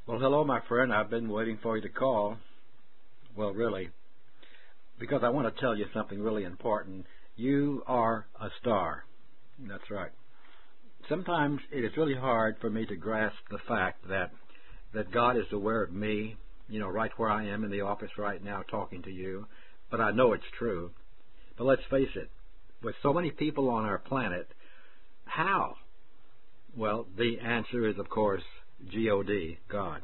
Well, hello, my friend. I've been waiting for you to call. Well, really, because I want to tell you something really important. You are a star. That's right. Sometimes it is really hard for me to grasp the fact that God is aware of me, right where I am in the office right now talking to you. But I know it's true. But let's face it, with so many people on our planet, how? Well, the answer is, of course, G-O-D, God.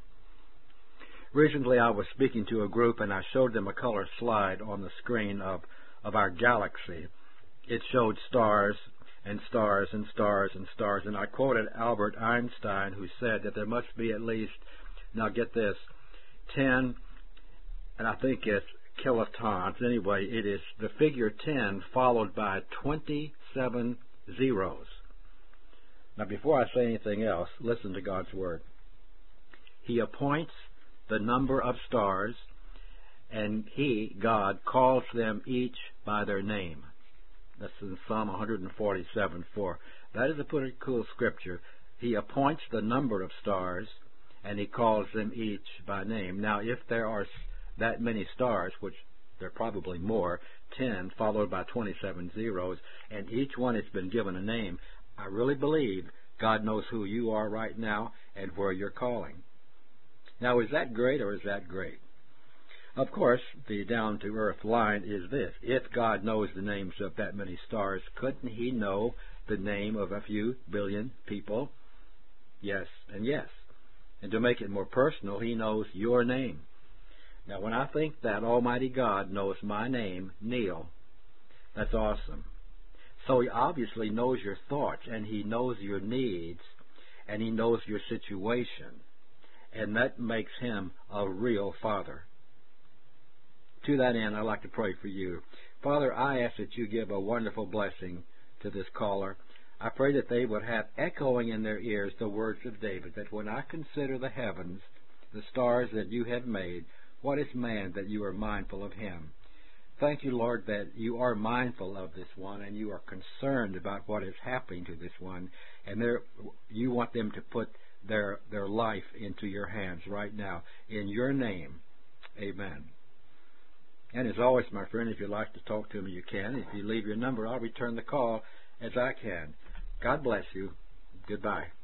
Recently I was speaking to a group and I showed them a color slide on the screen of our galaxy. It showed stars and stars and stars and stars, and I quoted Albert Einstein, who said that there must be at least, now get this, 10, and I think it's kilotons. Anyway, it is the figure 10 followed by 27 zeros. Now, before I say anything else, listen to God's Word. He appoints the number of stars, and He, God, calls them each by their name. That's in Psalm 147:4. That is a pretty cool scripture. He appoints the number of stars, and He calls them each by name. Now, if there are that many stars, which there are probably more, 10 followed by 27 zeros, and each one has been given a name, I really believe God knows who you are right now and where you're calling. Now, is that great or is that great? Of course, the down-to-earth line is this. If God knows the names of that many stars, couldn't He know the name of a few billion people? Yes and yes. And to make it more personal, He knows your name. Now, when I think that Almighty God knows my name, Neil, that's awesome. So He obviously knows your thoughts, and He knows your needs, and He knows your situation. And that makes Him a real Father. To that end, I'd like to pray for you. Father, I ask that you give a wonderful blessing to this caller. I pray that they would have echoing in their ears the words of David, that when I consider the heavens, the stars that you have made, what is man that you are mindful of him? Thank you, Lord, that you are mindful of this one and you are concerned about what is happening to this one, and you want them to put their life into your hands right now. In your name, amen. And as always, my friend, if you'd like to talk to me, you can. If you leave your number, I'll return the call as I can. God bless you. Goodbye.